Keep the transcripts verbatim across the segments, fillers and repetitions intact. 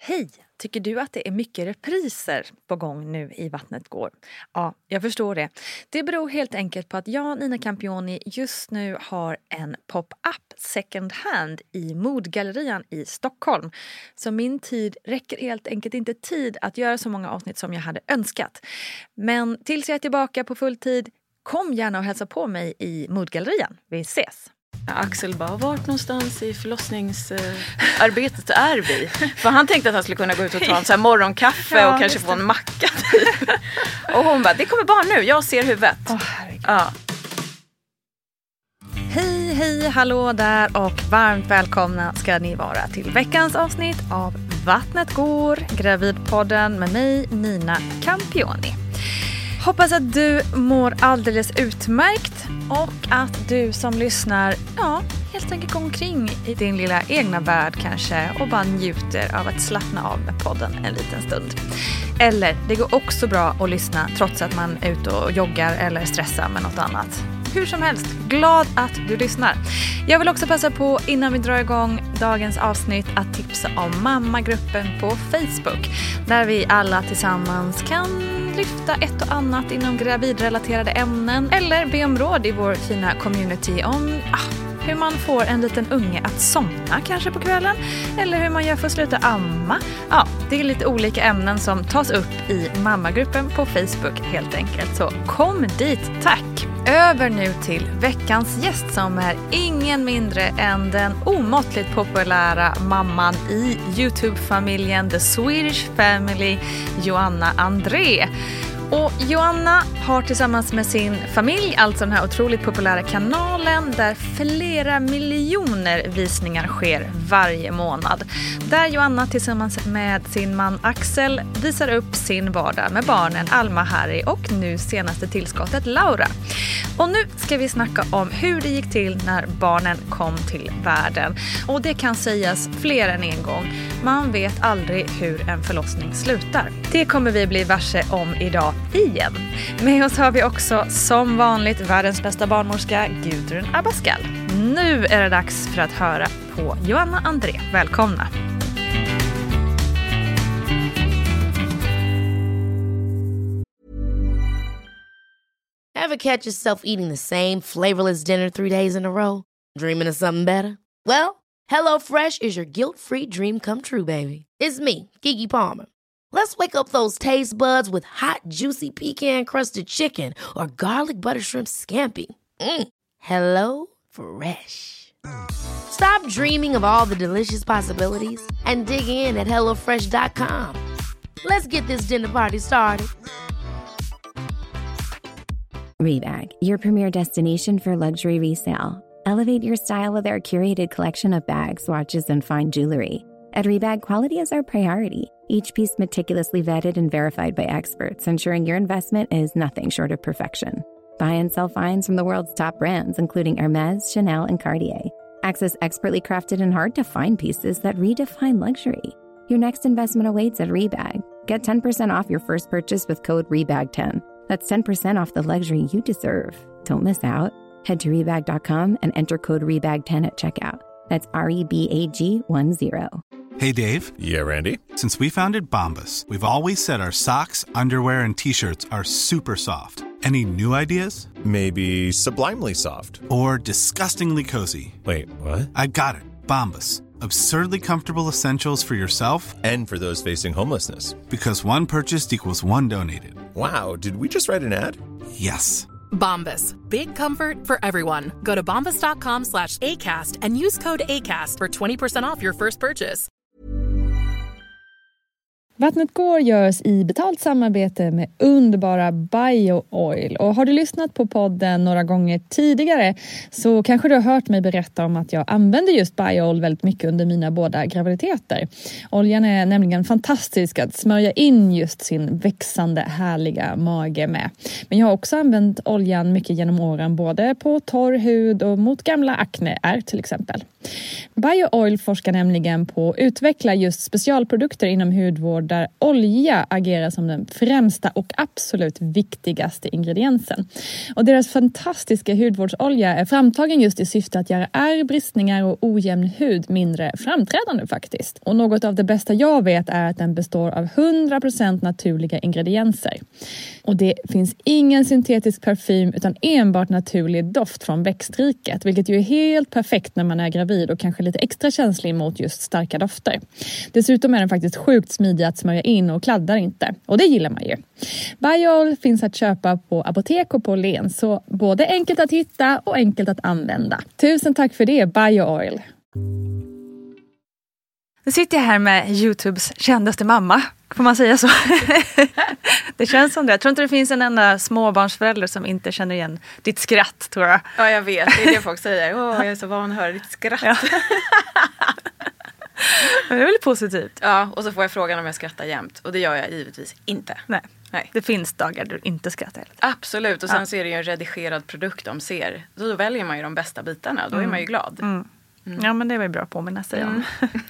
Hej! Tycker du att det är mycket repriser på gång nu i Vattnet går? Ja, jag förstår det. Det beror helt enkelt på att jag, Nina Campioni, just nu har en pop-up second hand i Modgallerian i Stockholm. Så min tid räcker helt enkelt inte tid att göra så många avsnitt som jag hade önskat. Men tills jag är tillbaka på full tid, kom gärna och hälsa på mig i Modgallerian. Vi ses! Axel bara, vart någonstans i förlossningsarbetet är vi? För han tänkte att han skulle kunna gå ut och ta en så här morgonkaffe ja, och kanske få en macka typ. Och hon bara, det kommer bara nu, jag ser huvudet. Åh, ja. Hej, hej, hallå där och varmt välkomna ska ni vara till veckans avsnitt av Vattnet går, Gravidpodden med mig, Nina Campioni. Hoppas att du mår alldeles utmärkt och att du som lyssnar, ja, helt enkelt går omkring i din lilla egna värld kanske och bara njuter av att slappna av med podden en liten stund. Eller det går också bra att lyssna trots att man är ute och joggar eller stressar med något annat. Hur som helst, glad att du lyssnar. Jag vill också passa på innan vi drar igång dagens avsnitt att tipsa om mammagruppen på Facebook. Där vi alla tillsammans kan lyfta ett och annat inom gravidrelaterade ämnen. Eller be om råd i vår fina community om ah, hur man får en liten unge att somna kanske på kvällen. Eller hur man gör för att sluta amma. Ja, det är lite olika ämnen som tas upp i mammagruppen på Facebook helt enkelt. Så kom dit, tack! Över nu till veckans gäst som är ingen mindre än den omåttligt populära mamman i YouTube-familjen The Swedish Family, Joanna André. Och Joanna har tillsammans med sin familj, alltså den här otroligt populära kanalen där flera miljoner visningar sker varje månad. Där Joanna tillsammans med sin man Axel visar upp sin vardag med barnen Alma, Harry och nu senaste tillskottet Laura. Och nu ska vi snacka om hur det gick till när barnen kom till världen. Och det kan sägas fler än en gång. Man vet aldrig hur en förlossning slutar. Det kommer vi bli varse om idag igen. Med oss har vi också som vanligt världens bästa barnmorska Gudrun Abascal. Nu är det dags för att höra på Joanna André. Välkomna! Ever catch yourself eating the same flavorless dinner three days in a row? Dreaming of something better? Well, HelloFresh is your guilt-free dream come true, baby. It's me, Keke Palmer. Let's wake up those taste buds with hot, juicy pecan-crusted chicken or garlic butter shrimp scampi. Mm. Hello Fresh. Stop dreaming of all the delicious possibilities and dig in at hello fresh dot com. Let's get this dinner party started. Rebag, your premier destination for luxury resale. Elevate your style with our curated collection of bags, watches, and fine jewelry. At Rebag, quality is our priority. Each piece meticulously vetted and verified by experts, ensuring your investment is nothing short of perfection. Buy and sell finds from the world's top brands, including Hermes, Chanel, and Cartier. Access expertly crafted and hard-to-find pieces that redefine luxury. Your next investment awaits at Rebag. Get ten percent off your first purchase with code rebag ten. That's ten percent off the luxury you deserve. Don't miss out. Head to rebag dot com and enter code rebag ten at checkout. That's R E B A G one zero. Hey, Dave. Yeah, Randy. Since we founded Bombas, we've always said our socks, underwear, and T-shirts are super soft. Any new ideas? Maybe sublimely soft. Or disgustingly cozy. Wait, what? I got it. Bombas. Absurdly comfortable essentials for yourself and for those facing homelessness. Because one purchased equals one donated. Wow, did we just write an ad? Yes. Bombas. Big comfort for everyone. Go to bombas dot com slash ACAST and use code ACAST for twenty percent off your first purchase. Vattnet går görs i betalt samarbete med underbara BioOil. Och har du lyssnat på podden några gånger tidigare så kanske du har hört mig berätta om att jag använder just BioOil väldigt mycket under mina båda graviditeter. Oljan är nämligen fantastisk att smörja in just sin växande härliga mage med. Men jag har också använt oljan mycket genom åren både på torr hud och mot gamla akneär till exempel. BioOil forskar nämligen på att utveckla just specialprodukter inom hudvård där olja agerar som den främsta och absolut viktigaste ingrediensen. Och deras fantastiska hudvårdsolja är framtagen just i syfte att göra ärr, bristningar och ojämn hud mindre framträdande faktiskt. Och något av det bästa jag vet är att den består av hundra procent naturliga ingredienser. Och det finns ingen syntetisk parfym utan enbart naturlig doft från växtriket, vilket ju är helt perfekt när man är gravid och kanske lite extra känslig mot just starka dofter. Dessutom är den faktiskt sjukt smidig att smörja in och kladdar inte. Och det gillar man ju. Biol finns att köpa på apotek och på Len, så både enkelt att hitta och enkelt att använda. Tusen tack för det, Biooil. Nu sitter jag här med YouTubes kändaste mamma. Får man säga så? Det känns som det. Jag tror inte det finns en enda småbarnsförälder som inte känner igen ditt skratt, tror jag. Ja, jag vet. Det är det folk säger. Åh, jag är så van att höra ditt skratt. Ja. Men det är väl positivt. Ja, och så får jag frågan om jag skrattar jämt. Och det gör jag givetvis inte. Nej. Nej. Det finns dagar du inte skrattar. Absolut. Och sen ja. så är det ju en redigerad produkt de ser. Då, då väljer man ju de bästa bitarna. Då mm. är man ju glad. Mm. Mm. Ja, men det var ju bra att påminna sig om. Mm.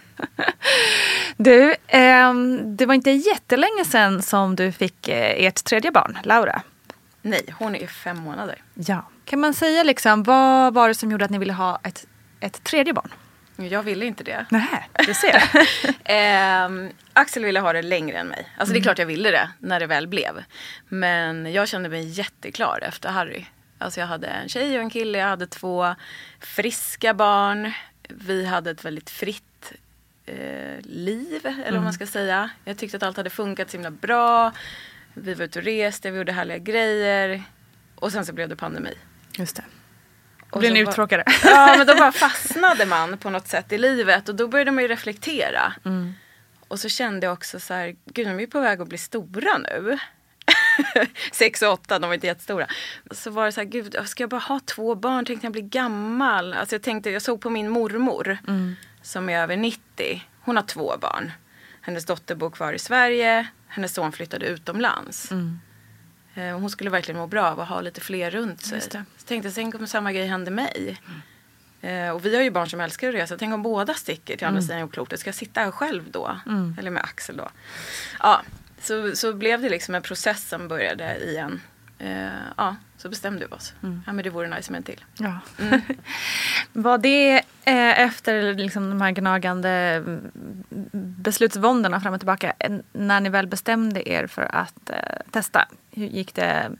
Du, eh, det var inte jättelänge sedan som du fick eh, ert tredje barn, Laura. Nej, hon är fem månader. Ja. Kan man säga liksom, vad var det som gjorde att ni ville ha ett, ett tredje barn? Jag ville inte det. Nej, du ser. eh, Axel ville ha det längre än mig. Alltså mm. det är klart jag ville det när det väl blev. Men jag kände mig jätteklar efter Harry. Alltså jag hade en tjej och en kille. Jag hade två friska barn. Vi hade ett väldigt fritt eh, liv, eller mm. vad man ska säga. Jag tyckte att allt hade funkat så himla bra. Vi var ute och reste, vi gjorde härliga grejer. Och sen så blev det pandemi. Just det. Och blev ni uttråkade? Ja, men då bara fastnade man på något sätt i livet. Och då började man ju reflektera. Mm. Och så kände jag också så här, gud, de är på väg att bli stora nu. Sex och åtta, de var inte jättestora. Så var det så här, gud, ska jag bara ha två barn? Tänkte jag bli gammal? Alltså jag tänkte, jag såg på min mormor mm. som är över nittio. Hon har två barn. Hennes dotter bor kvar i Sverige. Hennes son flyttade utomlands. Mm. Hon skulle verkligen må bra av att ha lite fler runt sig. Så tänkte jag, tänk om samma grej hände mig. Mm. Och vi har ju barn som älskar att resa. Tänk om båda sticker till andra mm. sidan jordklotet. Ska jag sitta här själv då? Mm. Eller med Axel då? Ja. Så, så blev det liksom en process som började igen. Uh, ja, så bestämde vi oss. Mm. Ja, men det vore nice med en till. Ja. Mm. Var det eh, efter liksom de här gnagande beslutsvåndorna fram och tillbaka, när ni väl bestämde er för att eh, testa? Hur gick det?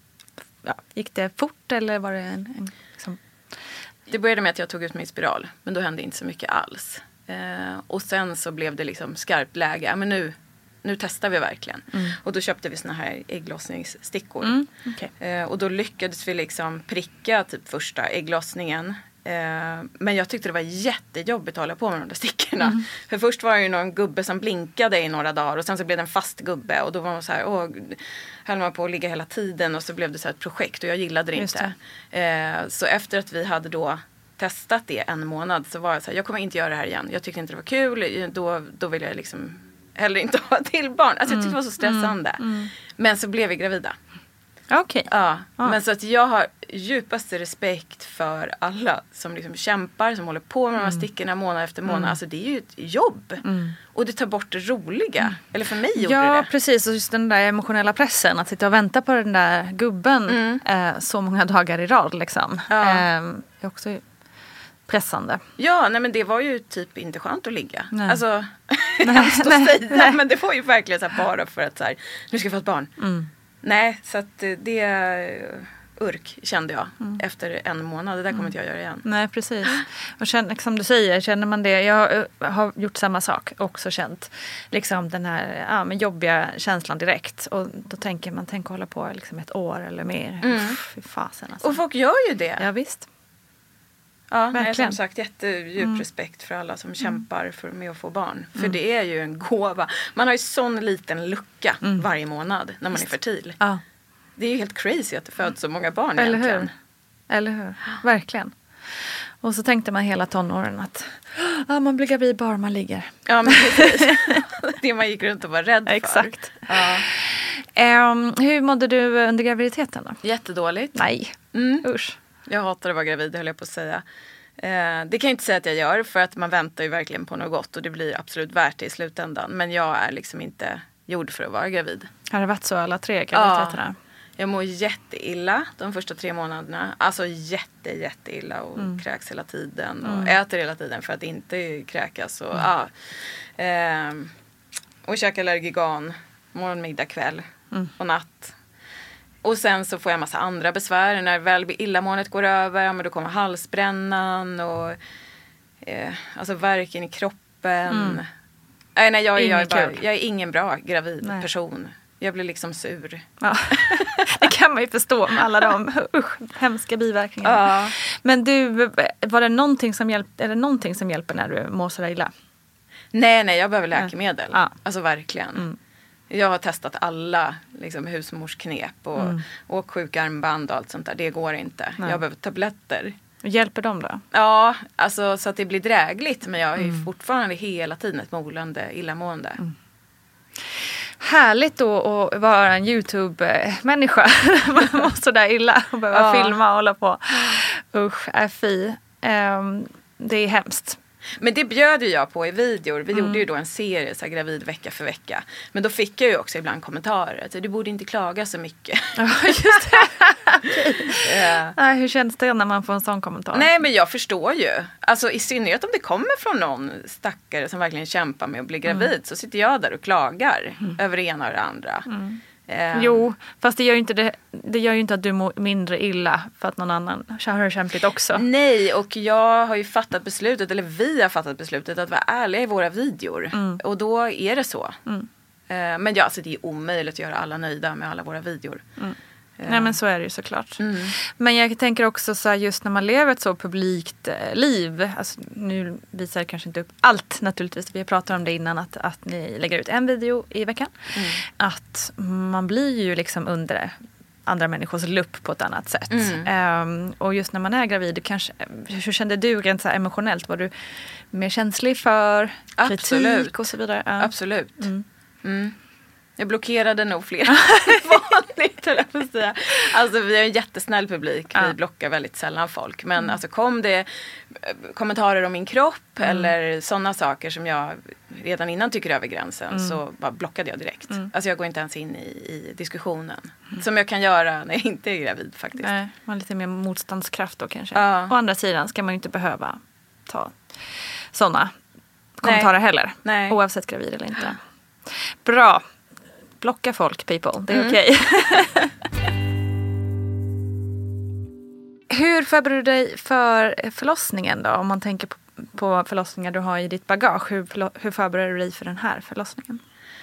Ja, gick det fort eller var det en... en liksom... Det började med att jag tog ut min spiral, men då hände inte så mycket alls. Uh, och sen så blev det liksom skarpt läge. Ja, men nu... Nu testar vi verkligen. Mm. Och då köpte vi såna här ägglossningsstickor. Mm. Okay. Eh, och då lyckades vi liksom pricka typ första ägglossningen. Eh, men jag tyckte det var jättejobbigt att hålla på med de där stickorna. Mm. För först var det ju någon gubbe som blinkade i några dagar. Och sen så blev det en fast gubbe. Och då var man så här, åh, höll man på att ligga hela tiden. Och så blev det så här ett projekt. Och jag gillade det inte. Det. Eh, så efter att vi hade då testat det en månad. Så var jag så här, jag kommer inte göra det här igen. Jag tyckte inte det var kul. Då, då vill jag liksom... Heller inte ha till barn. Alltså jag tyckte det var så stressande. Mm. Mm. Men så blev vi gravida. Okej. Okay. Ja. Ah. Men så att jag har djupaste respekt för alla som liksom kämpar. Som håller på med mm. de här stickorna månad efter månad. Mm. Alltså det är ju ett jobb. Mm. Och det tar bort det roliga. Mm. Eller för mig gjorde ja, det. Ja, precis. Och just den där emotionella pressen. Att sitta och vänta på den där gubben. Mm. Eh, så många dagar i rad liksom. Ja. Eh, är också... pressande. Ja, nej men det var ju typ inte skönt att ligga. Nej. Alltså, nej, nej, säga, nej. Men det var ju verkligen så här bara för att så här, nu ska jag få ett barn. Mm. Nej, så att det urk kände jag mm. efter en månad. Det där kommer mm. inte jag göra igen. Nej, precis. Och känner, som du säger, känner man det. Jag har gjort samma sak. Också känt liksom den här ja, men jobbiga känslan direkt. Och då tänker man, tänk att hålla på liksom ett år eller mer. Mm. Uff, fy fasen alltså. Och folk gör ju det. Ja, visst. Ja, nej, som sagt jättedjup mm. respekt för alla som mm. kämpar för med att få barn. För mm. det är ju en gåva. Man har ju sån liten lucka mm. varje månad när man Just. är fertil. Ja. Det är ju helt crazy att det föds så många barn Eller egentligen. Hur? Eller hur? Verkligen. Och så tänkte man hela tonåren att ah, man blir gravid bara man ligger. Ja, men precis. Det man gick runt och var rädd för. Exakt. Ja. Um, hur mådde du under graviditeten då? Jättedåligt. Nej, mm. usch. Jag hatade att vara gravid, höll jag på att säga. Eh, det kan jag inte säga att jag gör, för att man väntar ju verkligen på något gott och det blir absolut värt det i slutändan. Men jag är liksom inte gjord för att vara gravid. Har det varit så alla tre graviditeterna? Ja. Jag mår jätteilla de första tre månaderna. Alltså jätte, jätteilla och mm. kräks hela tiden. Och mm. äter hela tiden för att inte kräkas. Och, mm. ja. ehm, och käkar Allergigan morgon, middag, kväll mm. och natt. Och sen så får jag en massa andra besvär. När väl illamåendet går över, men då kommer halsbrännan och eh, alltså värken i kroppen. Mm. Nej, nej, jag, jag, är bara, jag är ingen bra gravid nej. person. Jag blir liksom sur. Ja. Det kan man ju förstå med alla de usch, hemska biverkningarna. Ja. Men du, var det någonting som hjälpte, är det någonting som hjälper när du mår så illa? Nej, nej, jag behöver läkemedel. Ja. Alltså verkligen. Mm. Jag har testat alla liksom, husmorsknep och mm. åksjuka armband och allt sånt där. Det går inte. Nej. Jag behöver tabletter. Hjälper de då? Ja, alltså så att det blir drägligt. Men jag är ju mm. fortfarande hela tiden ett molande, illamående. Mm. Härligt då att vara en YouTube-människa. Man mår så där illa och behöva ja. filma och hålla på. Usch, är fy. Um, det är hemskt. Men det bjöd ju jag på i videor. Vi mm. gjorde ju då en serie så här, gravid vecka för vecka. Men då fick jag ju också ibland kommentarer. Att du borde inte klaga så mycket. Ja, just det. Ja. Nej, hur känns det när man får en sån kommentar? Nej, men jag förstår ju. Alltså i synnerhet om det kommer från någon stackare som verkligen kämpar med att bli gravid. Mm. Så sitter jag där och klagar mm. över det ena och det andra. Mm. Um. Jo, fast det gör ju inte det, det gör ju inte att du mår mindre illa för att någon annan har det kämpigt också. Nej, och jag har ju fattat beslutet, eller vi har fattat beslutet att vara ärliga i våra videor. Mm. Och då är det så. Mm. Uh, men ja, alltså det är omöjligt att göra alla nöjda med alla våra videor. Mm. Nej, men så är det ju såklart. Mm. Men jag tänker också så här, just när man lever ett så publikt eh, liv. Alltså, nu visar jag kanske inte upp allt naturligtvis. Vi pratar om det innan att, att ni lägger ut en video i veckan. Mm. Att man blir ju liksom under andra människors lupp på ett annat sätt. Mm. Um, och just när man är gravid, kanske, hur kände du rent så här emotionellt? Var du mer känslig för kritik Absolut. och så vidare? Ja. Absolut. Mm. Mm. Jag blockerade nog fler vanligt, eller jag säga. Alltså vi har en jättesnäll publik. Ja. Vi blockar väldigt sällan folk. Men mm. alltså kom det kommentarer om min kropp mm. eller sådana saker som jag redan innan tycker över gränsen mm. så bara blockade jag direkt. Mm. Alltså jag går inte ens in i, i diskussionen. Mm. Som jag kan göra när jag inte är gravid faktiskt. Nej, man har lite mer motståndskraft då kanske. Ja. Å andra sidan ska man ju inte behöva ta sådana kommentarer Nej. heller. Nej. Oavsett gravid eller inte. Bra. Blocka folk, people. Det är mm. okej. Okay. Hur förbereder du dig för förlossningen då? Om man tänker på, på förlossningar du har i ditt bagage. Hur, hur förbereder du dig för den här förlossningen?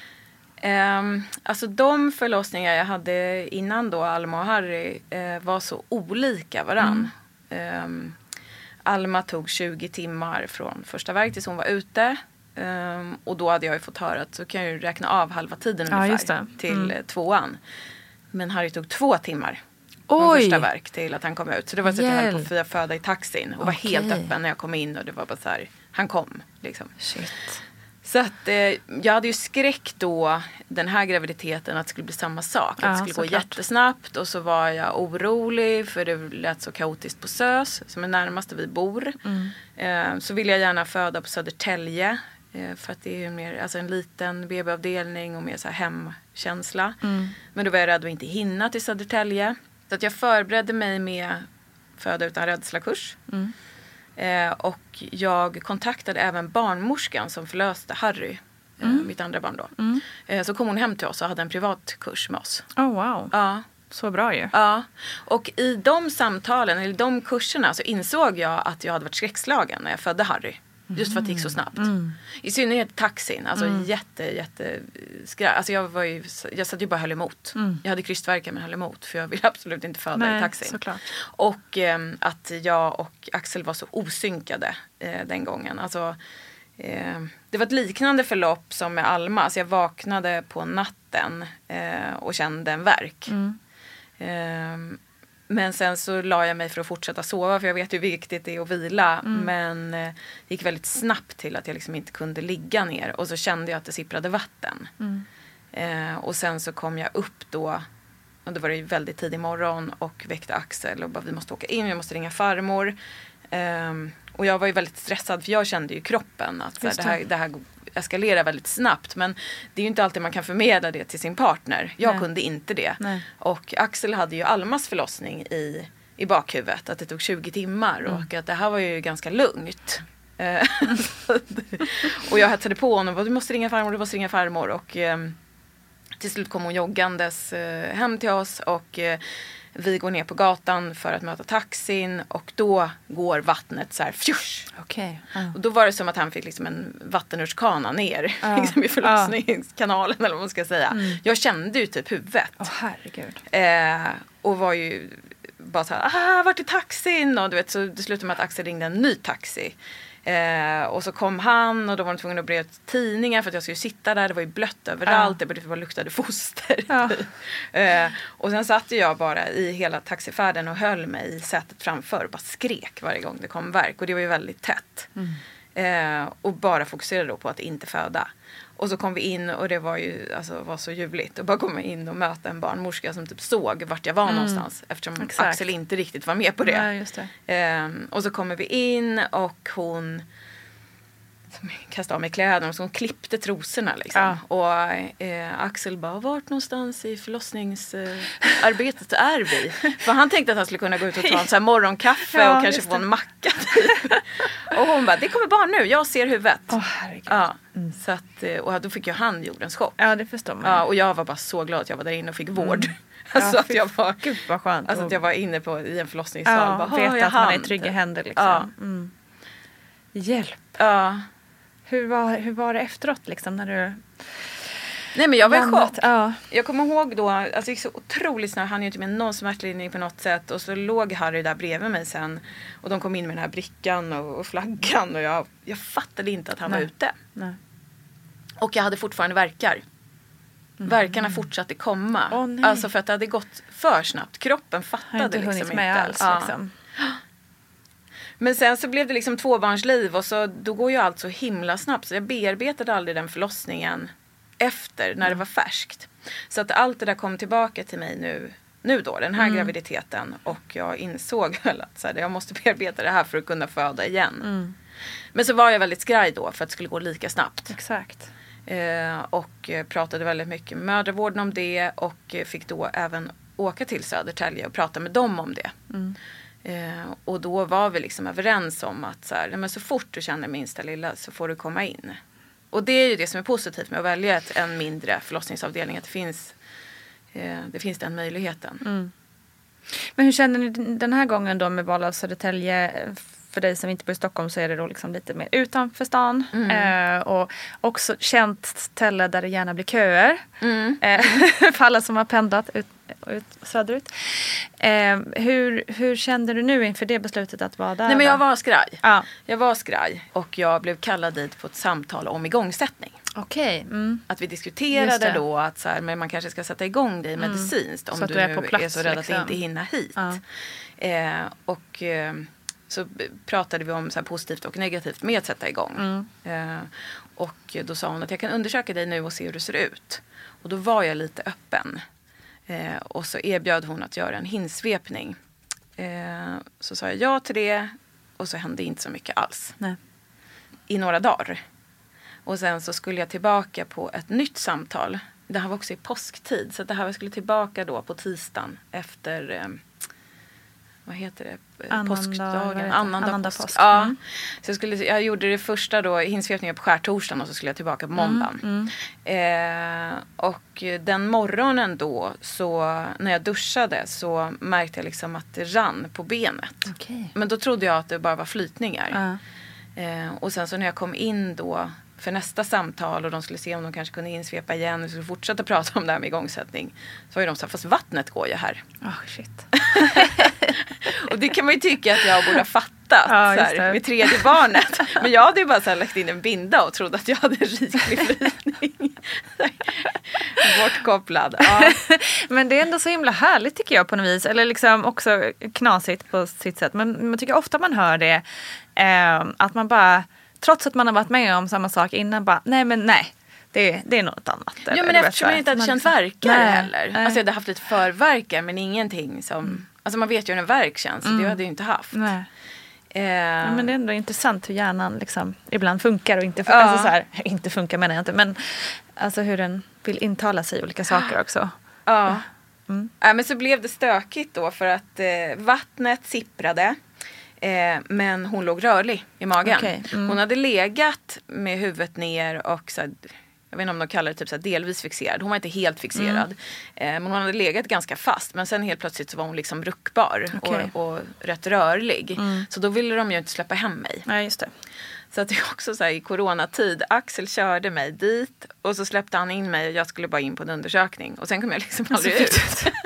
Um, alltså de förlossningar jag hade innan då, Alma och Harry, uh, var så olika varann. Mm. Um, Alma tog tjugo timmar från första värk tills hon var ute. Um, och då hade jag ju fått höra att så kan jag ju räkna av halva tiden ja, ungefär till mm. tvåan. Men Harry tog två timmar från Oj. första verk till att han kom ut. Så det var så att jag höll på att föda i taxin och okay. var helt öppen när jag kom in och det var bara så här, han kom liksom. Shit. Så att eh, jag hade ju skräck då den här graviditeten att det skulle bli samma sak. Ja, att det skulle gå klart. jättesnabbt och så var jag orolig för det lät så kaotiskt på Sös som är närmast där vi bor. Mm. Eh, så ville jag gärna föda på Södertälje. För att det är mer, alltså en liten B B-avdelning och mer så här hemkänsla. Mm. Men då var jag rädd att inte hinna till Södertälje. Så att jag förberedde mig med föda utan rädsla-kurs. Mm. Eh, och jag kontaktade även barnmorskan som förlöste Harry. Mm. Eh, mitt andra barn då. Mm. Eh, så kom hon hem till oss och hade en privat kurs med oss. Oh wow. Ja. Så bra ju. Ja. Och i de samtalen, eller de kurserna, så insåg jag att jag hade varit skräckslagen när jag födde Harry. Just för att det gick så snabbt. Mm. I synnerhet taxin. Alltså mm. jätte, jätte skra- Alltså jag var ju, jag satt ju bara och höll emot. Mm. Jag hade krystvärkar men höll emot. För jag ville absolut inte föda Nej, i taxin. Såklart. Och eh, att jag och Axel var så osynkade eh, den gången. Alltså eh, det var ett liknande förlopp som med Alma. Alltså jag vaknade på natten eh, och kände en värk. Mm. Eh, Men sen så la jag mig för att fortsätta sova. För jag vet hur viktigt det är att vila. Mm. Men eh, det gick väldigt snabbt till att jag liksom inte kunde ligga ner. Och så kände jag att det sipprade vatten. Mm. Eh, och sen så kom jag upp då. Och då var det ju väldigt tidig morgon. Och väckte Axel. Och bara, vi måste åka in, vi måste ringa farmor. Um, och jag var ju väldigt stressad för jag kände ju kroppen att så här, Just det, här, det här eskalerar väldigt snabbt. Men det är ju inte alltid man kan förmedla det till sin partner. Jag Nej. kunde inte det. Nej. Och Axel hade ju Almas förlossning i, i bakhuvudet. Att det tog tjugo timmar Mm. och att det här var ju ganska lugnt. Eh, och jag hetsade på honom och du måste ringa farmor, du måste ringa farmor. Och eh, till slut kom hon joggandes eh, hem till oss och eh, vi går ner på gatan för att möta taxin och då går vattnet så här fjush. Okej. Okay. Och då var det som att han fick liksom en vattenrutschkana ner Ja. liksom i förlossningskanalen eller vad man ska säga. Mm. Jag kände ju typ huvudet. Åh herregud. Eh, och var ju bara så här, ah, vart är taxin? Och du vet, så det slutade med att Axel ringde en ny taxi. Eh, och så kom han och då var han tvungen att bre ut tidningar för att jag skulle sitta där. Det var ju blött överallt. Ja. Det bara luktade foster. Ja. eh, och sen satt jag bara i hela taxifärden och höll mig i sätet framför och bara skrek varje gång det kom verk. Och det var ju väldigt tätt. Mm. Eh, och bara fokuserade då på att inte föda. Och så kom vi in och det var ju alltså, var så ljuvligt. Och bara komma in och möta en barnmorska som typ såg vart jag var mm. någonstans. Eftersom Exakt. Axel inte riktigt var med på det. Ja, just det. Eh, och så kommer vi in och hon kastade av mig kläderna och så hon klippte trosorna liksom. Ja. Och eh, Axel bara, vart någonstans i förlossningsarbetet eh, är vi? För han tänkte att han skulle kunna gå ut och ta en så här morgonkaffe Ja, och kanske få en macka typ. Och hon bara, det kommer barn nu, jag ser huvudet. Åh herregud. Ja, mm. så att, och då fick ju han jordens chock. Ja, det förstår man. Ja, och jag var bara så glad att jag var där inne och fick vård. Mm. Alltså ja, att jag var, gud vad skönt. alltså att jag var inne på, i en förlossningssal. Ja, bara, veta jag att man är i hann, trygga typ. händer liksom. Ja. Mm. Hjälp. Ja. Hur var, hur var det efteråt liksom när du... Nej men jag var i chock. Ja. Jag kommer ihåg då, alltså det gick så otroligt snabbt, han är ju inte med någon smärtlindring på något sätt. Och så låg Harry där bredvid mig sen. Och de kom in med den här brickan och, och flaggan. Och jag, jag fattade inte att han Nej. var ute. Nej. Och jag hade fortfarande verkar. Mm. Verkarna fortsatte komma. Åh, nej. Alltså för att det hade gått för snabbt. Kroppen fattade Har inte liksom hunnit inte. med alls Ja. liksom. Men sen så blev det liksom tvåbarnsliv och så då går ju allt så himla snabbt. Så jag bearbetade aldrig den förlossningen efter när det var färskt. Så att allt det där kom tillbaka till mig nu, nu då, den här mm. graviditeten. Och jag insåg väl att så här, jag måste bearbeta det här för att kunna föda igen. Mm. Men så var jag väldigt skraj då för att det skulle gå lika snabbt. Exakt. Eh, och pratade väldigt mycket med mödravården om det. Och fick då även åka till Södertälje och prata med dem om det. Mm. Eh, och då var vi liksom överens om att så, här, men så fort du känner minsta lilla så får du komma in. Och det är ju det som är positivt med att välja ett, en mindre förlossningsavdelning. Att det finns, eh, det finns den möjligheten. Mm. Men hur känner ni den här gången då med val av Södertälje? För dig som inte bor i Stockholm så är det då liksom lite mer utanför stan. Mm. Eh, och också känt ställe där det gärna blir köer. Mm. Eh, för alla som har pendlat ut, ut, söderut. Eh, hur, hur kände du nu inför det beslutet att vara där? Nej men jag var skraj. Ja. Jag var skraj. Och jag blev kallad dit på ett samtal om igångsättning. Okej. Mm. Att vi diskuterade då att så här, men man kanske ska sätta igång dig mm. medicinskt. Om så du, du är, på plats, är så rädd liksom. att inte hinna hit. Ja. Eh, och... Eh, så pratade vi om så här positivt och negativt med att sätta igång. Mm. Eh, och då sa hon att jag kan undersöka dig nu och se hur det ser ut. Och då var jag lite öppen. Eh, och så erbjöd hon att göra en hinsvepning. Eh, så sa jag ja till det. Och så hände inte så mycket alls. Nej. I några dagar. Och sen så skulle jag tillbaka på ett nytt samtal. Det här var också i påsktid. Så det här skulle tillbaka då på tisdagen efter... Eh, vad heter det? Annandag, påskdagen. Annandag, Annandag påsk. påsk. Ja. Mm. Så jag, skulle, jag gjorde det första då, hinsvepningen på skärtorsdagen och så skulle jag tillbaka på måndagen. Mm, mm. Eh, och den morgonen då, så när jag duschade så märkte jag liksom att det rann på benet. Okay. Men då trodde jag att det bara var flytningar. Uh. Eh, och sen så när jag kom in då för nästa samtal och de skulle se om de kanske kunde insvepa igen och skulle fortsätta prata om det här med igångsättning. Så var ju de så här, fast vattnet går ju här. Oh, shit. Och det kan man ju tycka att jag borde ha fattat ja, så här, med tredje barnet. Men jag hade ju bara så här, lagt in en binda och trodde att jag hade riklig flytning. Bortkopplad. Ja. Men det är ändå så himla härligt tycker jag på något vis. Eller liksom också knasigt på sitt sätt. Men man tycker ofta man hör det. Eh, att man bara... Trots att man har varit med om samma sak innan, bara, nej men nej, det, det är något annat. Ja men eftersom jag inte hade känt verkar heller. Nej. Alltså jag hade haft lite förverkar men ingenting som, mm. alltså man vet ju hur en verk känns, så mm. det hade jag ju inte haft. Nej. Eh, Ja, men det är ändå intressant hur hjärnan liksom ibland funkar och inte, fun- Ja. alltså så här, inte funkar menar jag inte, men alltså hur den vill intala sig olika saker också. Ja. Mm. Ja, men så blev det stökigt då för att eh, vattnet sipprade. Eh, men hon låg rörlig i magen. Okej, mm. Hon hade legat med huvudet ner och så här, jag vet inte om de kallar det typ så här, delvis fixerad. Hon var inte helt fixerad. Eh, men hon hade legat ganska fast. Men sen helt plötsligt så var hon liksom ruckbar Okej. och, och rätt rörlig. Så då ville de ju inte släppa hem mig. Nej, just det. Så att det är också så här i coronatid. Axel körde mig dit och så släppte han in mig och jag skulle bara in på en undersökning. Och sen kom jag liksom aldrig ut.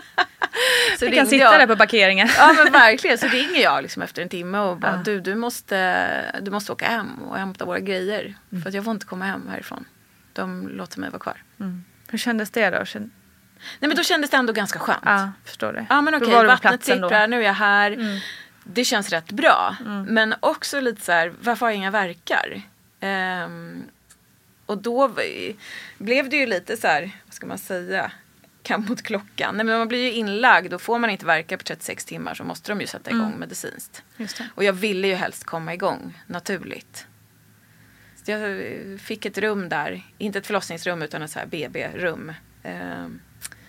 Så Vi kan ringde sitta jag. där på parkeringen. Ja men verkligen. Så ringer jag liksom efter en timme och bara Ja. du, du, måste, du måste åka hem och hämta våra grejer. Mm. För att jag får inte komma hem härifrån. De låter mig vara kvar. Mm. Hur kändes det då? Känn... Nej men då kändes det ändå ganska skönt. Ja, förstår det. Ja men Då okej, var du på vattnet platsen då. sipprar, nu är jag här. Mm. Det känns rätt bra. Men också lite så här, varför har jag inga verkar? Ehm, och då v- blev det ju lite så här, vad ska man säga, kamp mot klockan. Nej, men man blir ju inlagd och får man inte verka på trettiosex timmar så måste de ju sätta igång Mm. medicinskt. Just det. Och jag ville ju helst komma igång naturligt. Så jag fick ett rum där, inte ett förlossningsrum utan ett så här B B-rum. Ehm,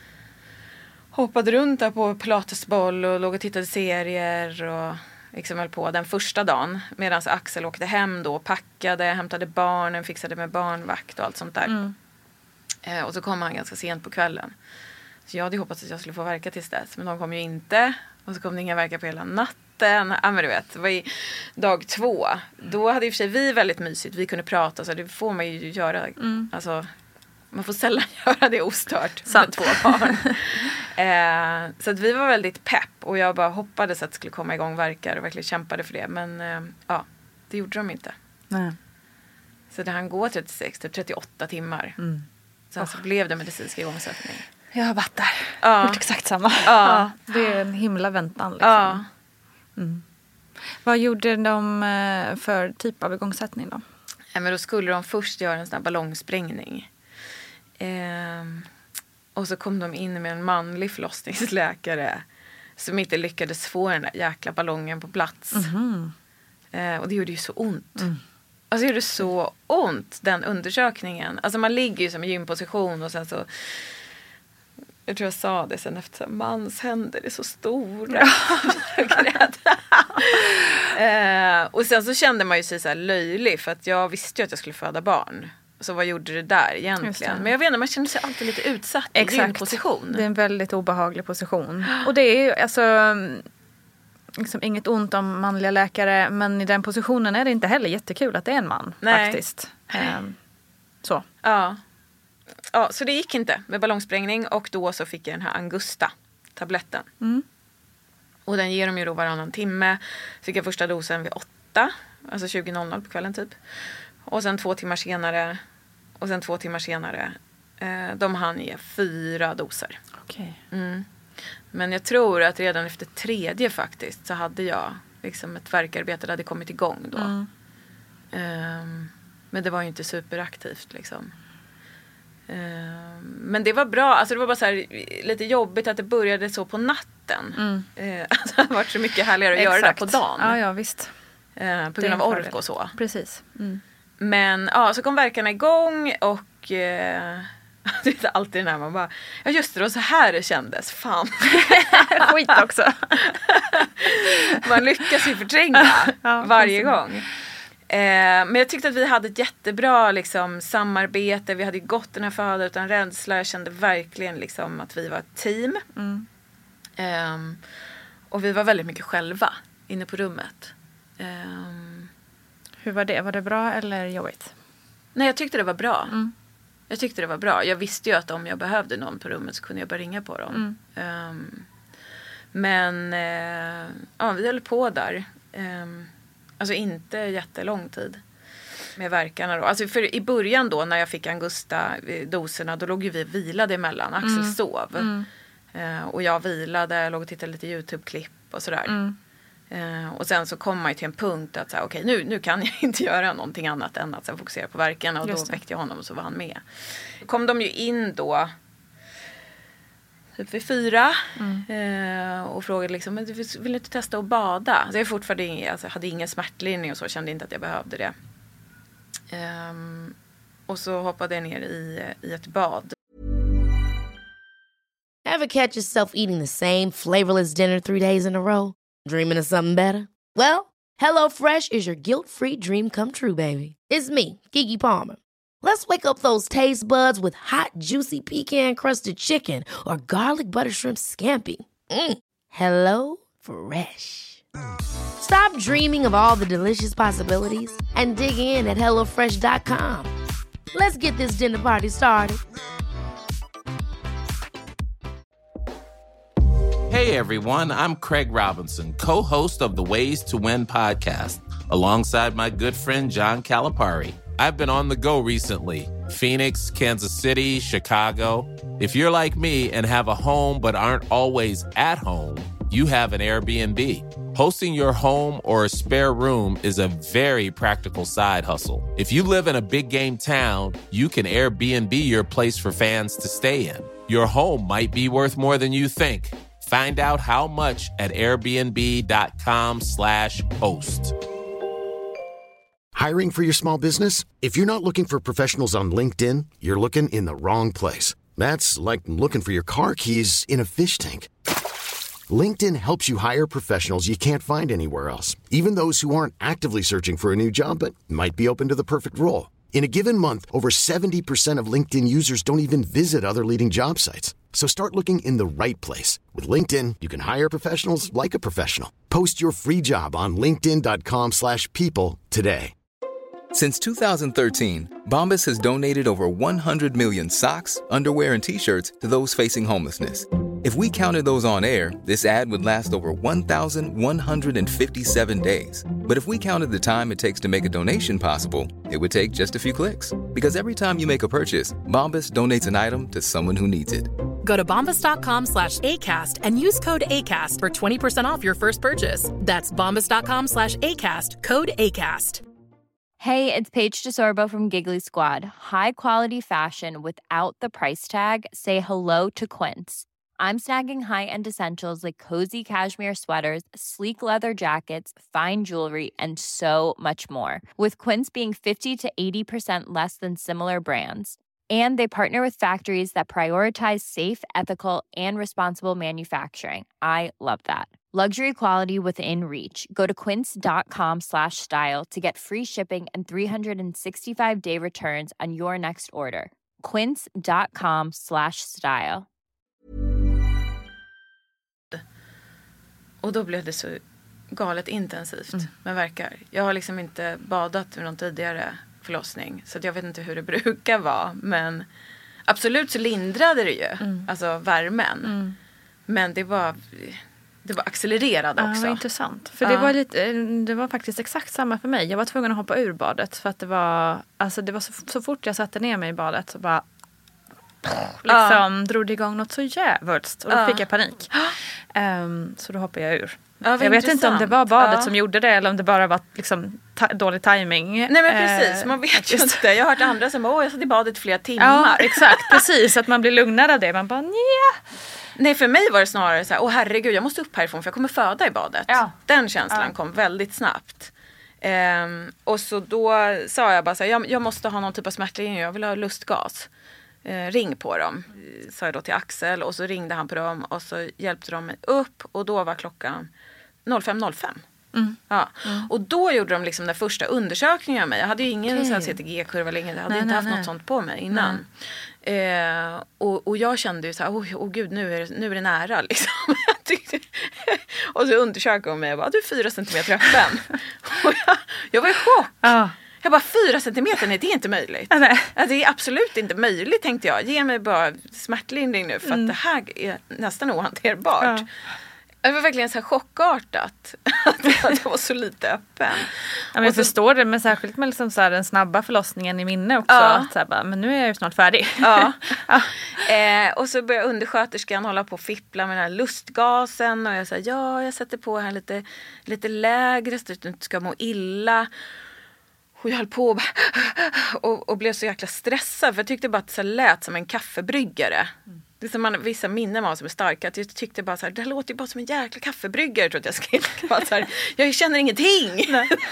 hoppade runt där på pilatesboll och låg och tittade serier och liksom höll på den första dagen. Medan Axel åkte hem då, packade, hämtade barnen, fixade med barnvakt och allt sånt där. Mm. Eh, och så kom han ganska sent på kvällen. Så jag hade hoppats att jag skulle få verka tills dess. Men de kom ju inte. Och så kom det inga verkar på hela natten. Ja men du vet, det var i dag två. Då hade i och för sig vi väldigt mysigt. Vi kunde prata, så det får man ju göra. Mm. Alltså, man får sällan göra det ostört med Sant. två barn. eh, så att vi var väldigt pepp. Och jag bara hoppades att det skulle komma igång verkar. Och verkligen kämpade för det. Men eh, ja, det gjorde de inte. Nej. Så det hann gå trettiosex till trettioåtta timmar. Mm. Sen så blev det medicinska igångsättning. Jag har varit där. Ja. Gjort exakt samma. Ja. Det är en himla väntan. Liksom. Ja. Mm. Vad gjorde de eh, för typ av igångsättning då? Ja, men då skulle de först göra en sån här ballongsprängning. Ehm, och så kom de in med en manlig förlossningsläkare som inte lyckades få den där jäkla ballongen på plats. Mhm. Ehm, och det gjorde ju så ont. Mm. Alltså det gjorde så ont, den undersökningen. Alltså man ligger ju som i gymposition och sen så... Jag tror jag sa det sen efter, mans händer är så stora. Jag grät. eh, och sen så kände man ju sig så här löjlig för att jag visste ju att jag skulle föda barn. Så vad gjorde det där Just egentligen? det. Men jag vet inte, man kände sig alltid lite utsatt i din position. Det är en väldigt obehaglig position. Och det är ju alltså liksom inget ont om manliga läkare, men i den positionen är det inte heller jättekul att det är en man. Nej. Faktiskt. Ehm, så. Ja. Ja, så det gick inte med ballongsprängning och då så fick jag den här Angusta-tabletten. Mm. Och den ger de ju då varannan timme. Fick jag första dosen vid åtta, alltså tjugo noll noll på kvällen typ. Och sen två timmar senare, och sen två timmar senare, eh, de hann ge fyra doser. Okej. Mm. Men jag tror att redan efter tredje faktiskt så hade jag liksom ett verkarbete, det hade kommit igång då. Mm. Um, men det var ju inte superaktivt liksom. Um, men det var bra, alltså det var bara så här lite jobbigt att det började så på natten. Mm. Uh, alltså det har varit så mycket härligare att göra det på dagen. Ja, ja visst. Uh, på Det är grund en av ork fördel. och så. Precis. Mm. Men ja, så kom verkarna igång och uh, det är alltid den här man bara, ja just det, då så här det kändes, fan. Skit också. Man lyckas ju förtränga Ja, varje precis. gång. Eh, men jag tyckte att vi hade ett jättebra liksom, samarbete. Vi hade gått den här föda utan rädsla. Jag kände verkligen liksom, att vi var ett team. Mm. Eh, och vi var väldigt mycket själva inne på rummet. Eh, Hur var det? Var det bra eller jobbigt? nej, jag tyckte det var bra. Mm. Jag tyckte det var bra. Jag visste ju att om jag behövde någon på rummet så kunde jag bara ringa på dem. Mm. Um, men uh, ja, vi höll på där. Um, alltså inte jättelång tid med verkarna då. Alltså för i början då när jag fick Angusta-doserna då låg ju vi vilade emellan. Axel Mm. sov. Mm. Uh, och jag vilade, låg och tittade lite YouTube-klipp och sådär. Mm. Uh, och sen så kom man ju till en punkt att säga, okej, nu, nu kan jag inte göra någonting annat än att sen fokusera på verkarna. Och då Just det. väckte jag honom och så var han med. Då kom de ju in då. typ vid fyra. Mm. Eh, och frågade liksom, men vill du inte testa att bada? Alltså jag fortfarande ing, alltså, hade ingen smärtlindring och så, kände inte att jag behövde det. Eh, och så hoppade jag ner i, i ett bad. Ever catch yourself eating the same flavorless dinner three days in a row? Dreaming of something better? Well, HelloFresh is your guilt-free dream come true, baby. It's me, Keke Palmer. Let's wake up those taste buds with hot, juicy pecan-crusted chicken or garlic butter shrimp scampi. Mm. Hello Fresh. Stop dreaming of all the delicious possibilities and dig in at hello fresh dot com. Let's get this dinner party started. Hey everyone, I'm Craig Robinson, co-host of the Ways to Win podcast, alongside my good friend John Calipari. I've been on the go recently. Phoenix, Kansas City, Chicago. If you're like me and have a home but aren't always at home, you have an Airbnb. Hosting your home or a spare room is a very practical side hustle. If you live in a big game town, you can Airbnb your place for fans to stay in. Your home might be worth more than you think. Find out how much at airbnb.com slash host. Hiring for your small business? If you're not looking for professionals on LinkedIn, you're looking in the wrong place. That's like looking for your car keys in a fish tank. LinkedIn helps you hire professionals you can't find anywhere else, even those who aren't actively searching for a new job but might be open to the perfect role. In a given month, over seventy percent of LinkedIn users don't even visit other leading job sites. So start looking in the right place. With LinkedIn, you can hire professionals like a professional. Post your free job on linkedin dot com slash people today. Since two thousand thirteen, Bombas has donated over one hundred million socks, underwear, and T-shirts to those facing homelessness. If we counted those on air, this ad would last over one thousand one hundred fifty-seven days. But if we counted the time it takes to make a donation possible, it would take just a few clicks. Because every time you make a purchase, Bombas donates an item to someone who needs it. Go to bombas.com slash ACAST and use code ACAST for twenty percent off your first purchase. That's bombas.com slash ACAST, code ACAST. Hey, it's Paige DeSorbo from Giggly Squad. High quality fashion without the price tag. Say hello to Quince. I'm snagging high-end essentials like cozy cashmere sweaters, sleek leather jackets, fine jewelry, and so much more. With Quince being fifty to eighty percent less than similar brands. And they partner with factories that prioritize safe, ethical, and responsible manufacturing. I love that. Luxury quality within reach. Go to quince.com slash style to get free shipping and three sixty-five day returns on your next order. Quince.com slash style. Och då blev det så galet intensivt mm. med verkar. Jag har liksom inte badat med någon tidigare förlossning. Så att jag vet inte hur det brukar vara. Men absolut så lindrade det ju. Mm. Alltså värmen. Mm. Men det var... Det var accelererad också. Ja, vad intressant. För ja. det, var lite, det var faktiskt exakt samma för mig. Jag var tvungen att hoppa ur badet. För att det var, alltså det var så, så fort jag satte ner mig i badet så bara liksom ja. drog det igång något så jävligt. Och då ja. fick jag panik. Um, så då hoppade jag ur. Ja, jag vet intressant. inte om det var badet ja. som gjorde det eller om det bara var liksom ta- dålig timing. Nej men precis, man vet ju inte. Jag har hört andra som bara, åh jag satt i badet i flera timmar. Ja, exakt, precis. Att man blir lugnare av det. Man bara, nja. Nej, för mig var det snarare så här, åh herregud, jag måste upp härifrån för jag kommer föda i badet. Ja. Den känslan ja. kom väldigt snabbt. Ehm, och så då sa jag bara så här, jag, jag måste ha någon typ av smärtlindring, jag vill ha lustgas. Ehm, ring på dem, sa jag då till Axel. Och så ringde han på dem och så hjälpte de mig upp. Och då var klockan fem noll fem. Mm. Ja. Mm. Och då gjorde de liksom den första undersökningen av mig. Jag hade ju ingen okay. C T G-kurva eller inget. Jag hade nej, inte nej, haft nej. något sånt på mig innan. Eh, och, och jag kände ju så här, åh oh, gud, nu är, det, nu är det nära liksom. Och så undersökte de mig och bara, du är fyra centimeter öppen. Och jag, jag var i chock. Ah. Jag bara, fyra centimeter, nej det är inte möjligt. Ah, nej. Det är absolut inte möjligt, tänkte jag. Ge mig bara smärtlindring nu, för mm. att det här är nästan ohanterbart. Ah. Det var verkligen så här chockartat att jag var så lite öppen. Ja, men jag så, förstår det, men särskilt med liksom så här den snabba förlossningen i minne också. Ja. Att så här bara, men nu är jag ju snart färdig. Ja. ja. Eh, och så började undersköterskan hålla på och fippla med den här lustgasen. Och jag sa, ja jag sätter på här lite, lite lägre så att du inte ska må illa. Och jag höll på och, bara, och, och blev så jäkla stressad. För jag tyckte bara att det så lät som en kaffebryggare. Mm. Det är som man, vissa minnen var som är starka. Att jag tyckte bara så här, det här låter ju bara som en jäkla kaffebryggare. Jag tror att jag skrev. Bara så här, jag känner ingenting.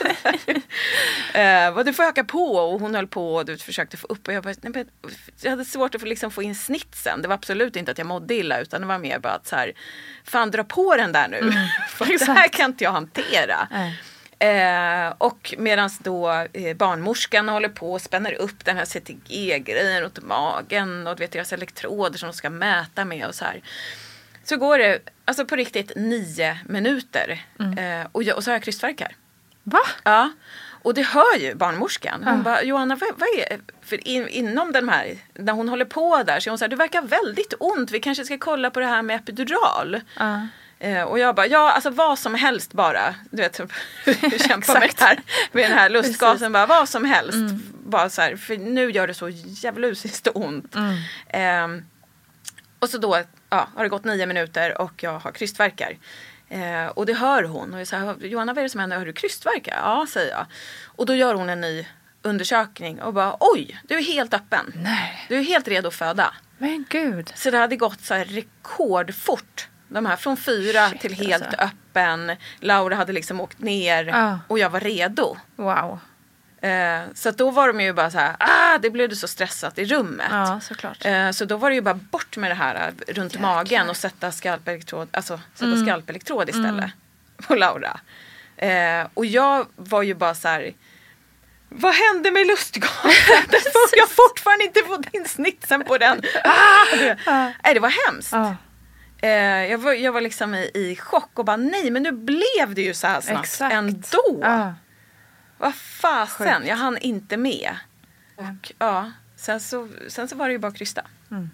uh, och du får öka på. Och hon höll på och du försökte få upp. Och jag, bara, nej, men, jag hade svårt att få, liksom, få in snitsen. Det var absolut inte att jag mådde illa. Utan det var mer bara att så här, fan dra på den där nu. Mm, för det här kan inte jag hantera. Mm. Eh, och medan då eh, barnmorskan håller på och spänner upp den här C T G-grejen åt magen och du vet deras elektroder som de ska mäta med och så här. Så går det alltså på riktigt nio minuter mm. eh, och, jag, och så har jag krystvärkar. Va? Ja. Och det hör ju barnmorskan. Hon ja. bara, Johanna, vad, vad är för in, inom den här, när hon håller på där så hon säger, du verkar väldigt ont, vi kanske ska kolla på det här med epidural. Ja. Eh, och jag bara, ja alltså vad som helst bara. Du vet, kämpa med, här, med den här lustgasen. Bara, vad som helst. Mm. Bara så här, för nu gör det så djävulusiskt ont. Mm. Eh, och så då ja, har det gått nio minuter och jag har krystvärkar. Eh, och det hör hon. Och jag säger, Johanna, vad är det som händer? Har du krystvärkar? Ja, säger jag. Och då gör hon en ny undersökning. Och bara, oj, du är helt öppen. Nej. Du är helt redo att föda. Men gud. Så det hade gått så här rekordfort. De här från fyra Shit, till helt alltså. öppen. Laura hade liksom åkt ner ah. och jag var redo. Wow. Eh, så att då var de ju bara så här, ah, det blev det så stressat i rummet. Ja, såklart. Eh, så då var det ju bara bort med det här runt Jäklar. magen och sätta skalpelektrod, alltså sätta mm. skalpelektrod istället mm. på Laura. Eh, och jag var ju bara så här, vad hände med lustgasen? Jag har fortfarande inte fått in snitsen på den. Ah! Ah. Nej, det var hemskt. Ah. Eh, jag, var, jag var liksom i, i chock och bara nej, men nu blev det ju så här snabbt Exakt. ändå. Ah. Vad fasen, jag hann inte med. Och ja, sen så, sen så var det ju bara krysta. Mm.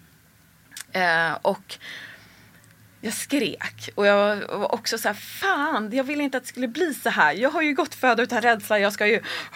Eh, och jag skrek. Och jag var också så här, fan, jag ville inte att det skulle bli så här. Jag har ju gått föda utan rädsla, jag ska ju...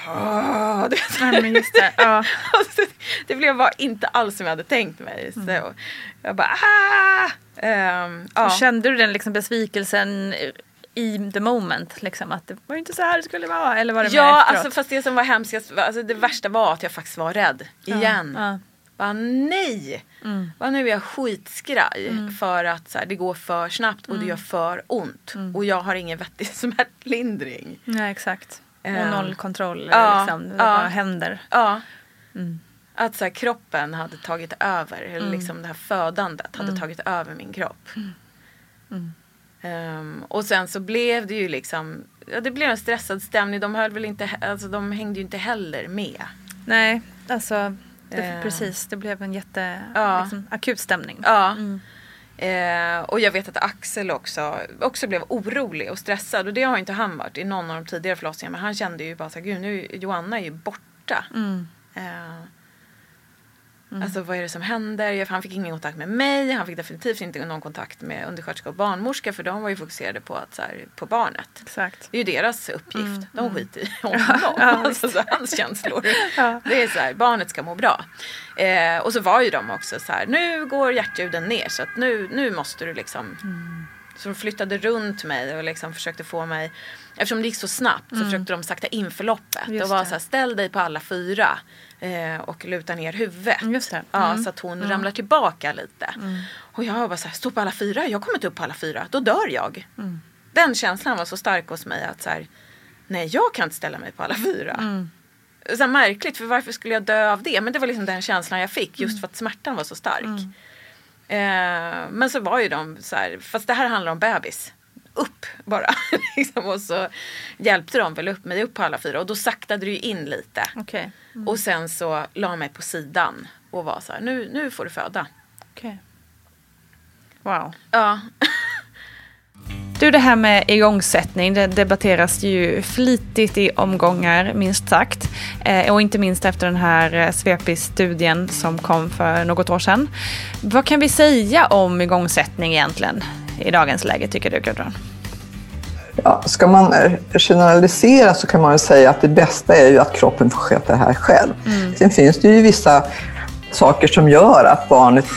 Oh, det, Nej, men just det. Ja. Det blev bara inte alls som jag hade tänkt mig. Så mm. jag bara, ah! Um, ja. Kände du den liksom besvikelsen i the moment liksom, att det var ju inte så här det skulle vara, eller var det ja, alltså fast det som var hemskast, alltså det värsta var att jag faktiskt var rädd igen. Ja, ja. Bara nej. Mm. Bara nu är jag skitskraj mm. för att så här, det går för snabbt och mm. det gör för ont mm. och jag har ingen vettig smärtlindring. Nej, exakt. Um, och noll kontroll ja, liksom, det ja, bara händer. Ja. Mm. Att så här, kroppen hade tagit över eller mm. liksom det här födandet hade mm. tagit över min kropp. Mm. Mm. Um, och sen så blev det ju liksom, ja, det blev en stressad stämning. De höll väl inte, alltså de hängde ju inte heller med. Nej, alltså det, uh, precis, det blev en jätte uh, liksom, akut stämning. Ja. Uh. Mm. Uh, och jag vet att Axel också, också blev orolig och stressad. Och det har inte han varit i någon av de tidigare förlossningarna. Men han kände ju bara så här, gud nu Johanna är ju borta. Mm. Uh, Mm. Alltså vad är det som händer? Han fick ingen kontakt med mig. Han fick definitivt inte någon kontakt med undersköterska och barnmorska. För de var ju fokuserade på, att, så här, på barnet. Exakt. Det är ju deras uppgift. Mm. De skiter i honom. Ja, ja, alltså så hans känslor. Ja. Det är så här, barnet ska må bra. Eh, och så var ju de också så här, nu går hjärtljuden ner. Så att nu, nu måste du liksom... Mm. Så de flyttade runt mig och liksom försökte få mig... Eftersom det gick så snabbt så mm. försökte de sakta in förloppet. Just och var så här, ställ dig på alla fyra. Eh, och luta ner huvudet. Just det. Mm. Ja, så att hon mm. ramlar tillbaka lite. Mm. Och jag var bara så här, stå på alla fyra. Jag kommer inte upp på alla fyra. Då dör jag. Mm. Den känslan var så stark hos mig att så här, nej, jag kan inte ställa mig på alla fyra. Mm. Så här, märkligt, för varför skulle jag dö av det? Men det var liksom den känslan jag fick. Just för att smärtan var så stark. Mm. Eh, men så var ju de så här, fast det här handlar om bebis. Upp bara. liksom, och så hjälpte de väl upp mig upp på alla fyra. Och då saktade det ju in lite. Okay. Mm. Och sen så la jag mig på sidan. Och var så här, nu, nu får du föda. Okej. Okay. Wow. Ja. Du, det här med igångsättning, det debatteras ju flitigt i omgångar, minst sagt. Eh, och inte minst efter den här Svepis-studien som kom för något år sedan. Vad kan vi säga om igångsättning egentligen i dagens läge, tycker du, Gudrun? Ja, ska man generalisera så kan man ju säga att det bästa är ju att kroppen får sköta det här själv. Mm. Sen finns det ju vissa saker som gör att barnet